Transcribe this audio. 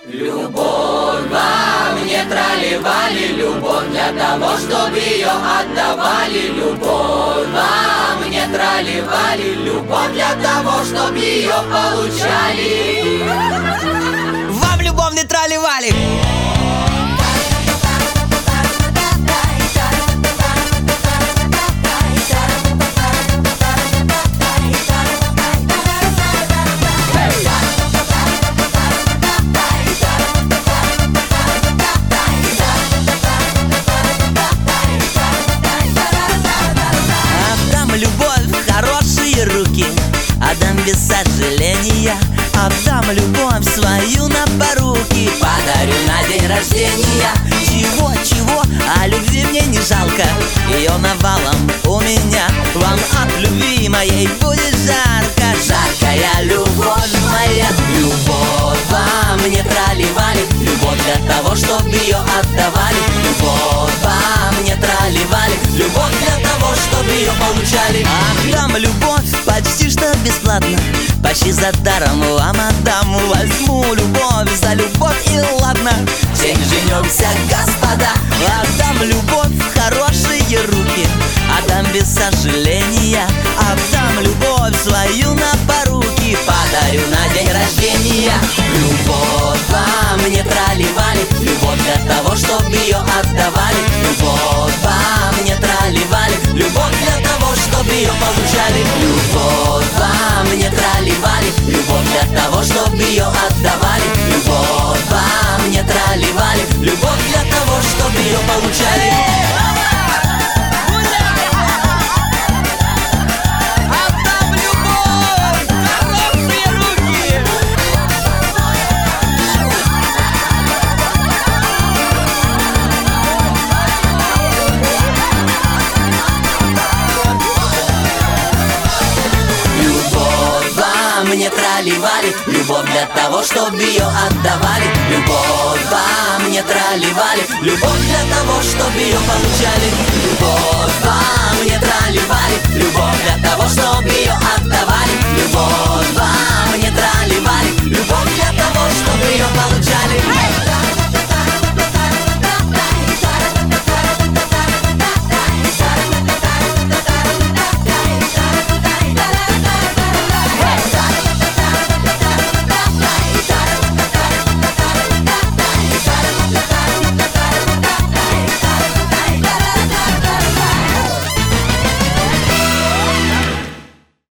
Любовь во мне трали-вали, любовь для того, чтобы ее отдавали. Любовь во мне трали-вали, любовь для того, чтобы ее получали. Вам любовный трали-вали. Отдам без сожаления, отдам любовь свою на поруки. Подарю на день рождения. Чего, а любви мне не жалко. Ее навалом у меня. Вам от любви моей будет жарко. Жаркая любовь моя. Любовь во мне трали-вали, любовь для того, чтобы ее отдавали. Любовь во мне трали-вали, любовь для того, чтобы ее получали. Отдам любовь почти что бесплатно, почти за даром вам отдам. Возьму любовь за любовь и ладно. День женемся, господа. Отдам любовь в хорошие руки, отдам без сожаления, отдам любовь свою на поруки. Подарю на день рождения. Любовь во мне трали-вали, любовь для того, чтобы ее отдавали. Любовь во мне трали-вали, любовь для того, чтобы ее получали. Любовь во мне трали-вали, любовь для того, чтобы ее отдавали. Любовь во мне трали-вали, любовь для того, чтобы ее получали. Мне трали-вали, любовь для того, чтобы ее отдавали. Любовь во мне трали-вали, любовь для того, чтобы ее получали. Любовь во мне трали-вали, любовь для того, чтобы ее отдавали.